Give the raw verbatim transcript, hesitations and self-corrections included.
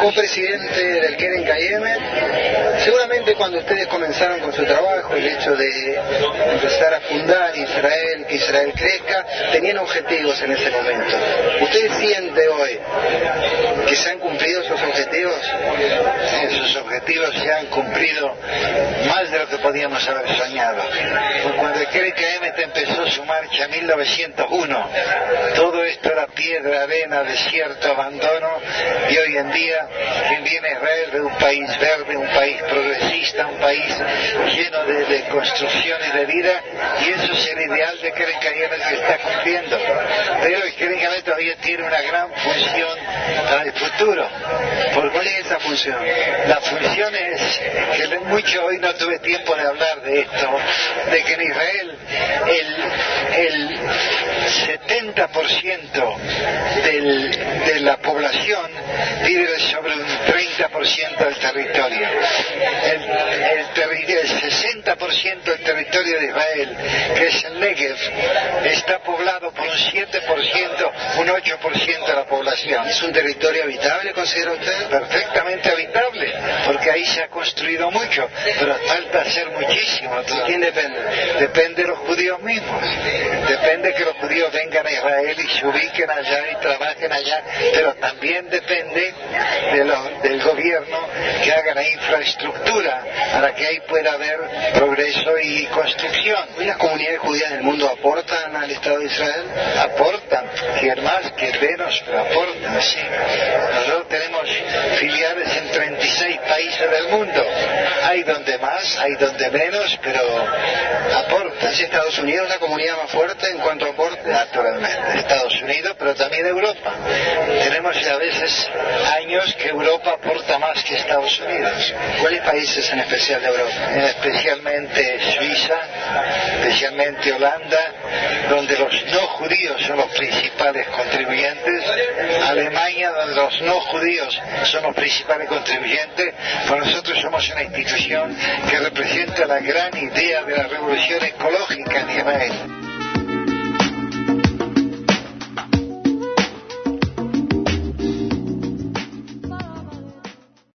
copresidente del Keren Kayem. Seguramente cuando ustedes comenzaron con su trabajo, el hecho de empezar a fundar Israel, que Israel crezca, tenían objetivos en ese momento. ¿Usted siente hoy que se han cumplido esos objetivos? Esos objetivos se han cumplido más de lo que podíamos haber soñado. Cuando el Keren Kayem empezó su marcha en mil novecientos uno, todo esto era piedra, arena, desierto, abandono, y hoy en día quien viene a Israel ve un país verde, un país progresista, un país lleno de, de construcción y de vida, y eso es el ideal de Keren Kayem que está cumpliendo. Pero el Keren Kayem todavía tiene una gran función para el futuro. ¿Por cuál es esa función? La función es que mucho hoy no tuve tiempo de hablar de esto, de que en Israel el, el setenta por ciento del, de la población vive sobre un treinta por ciento del territorio. El, el, terri el sesenta por ciento del territorio de Israel, que es el Negev, está poblado por un siete por ciento, un ocho por ciento de la población. ¿Es un territorio habitable, considera usted? Perfectamente habitable, porque ahí se ha construido mucho, pero falta hacer muchísimo. ¿De quién depende? Depende de los judíos mismos. Depende que los judíos vengan a Israel y se ubiquen allá y trabajen allá, pero también depende de lo, del gobierno que haga la infraestructura para que ahí pueda haber progreso y construcción. ¿Y las comunidades judías del mundo aportan al Estado de Israel? Aportan, que más, que menos, pero aportan, sí. Nosotros tenemos filiales en treinta y seis países del mundo. Hay donde más, hay donde menos, pero aportan. ¿Es Estados Unidos la comunidad más fuerte en cuanto a aporte? Naturalmente, Estados Unidos, pero también Europa. Tenemos a veces años que Europa aporta más que Estados Unidos. ¿Cuáles países en especial de Europa? Especialmente Suiza, especialmente Holanda, donde los no judíos son los principales contribuyentes. Alemania, donde los no judíos son los principales contribuyentes. Pues nosotros somos una institución que representa la gran idea de la revolución ecológica en Israel.